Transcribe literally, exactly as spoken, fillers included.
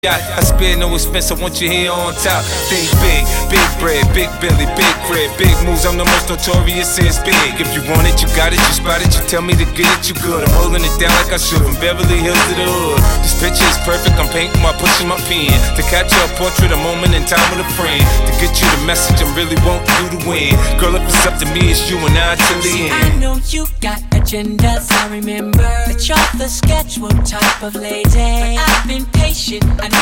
I spare no expense, I want you here on top. Think big, big bread, big Billy, big bread, big moves. I'm the most notorious since big. If you want it, you got it, you spot it, you tell me to get it, you good. I'm holding it down like I should, from Beverly Hills to the hood. This picture is perfect, I'm painting while pushing my pen to capture a portrait, a moment in time with a friend. To get you the message, I really want you to win. Girl, if it's up to me, it's you and I till the end. I know you got agendas, I remember that you're the schedule type of lady. But I've been patient, I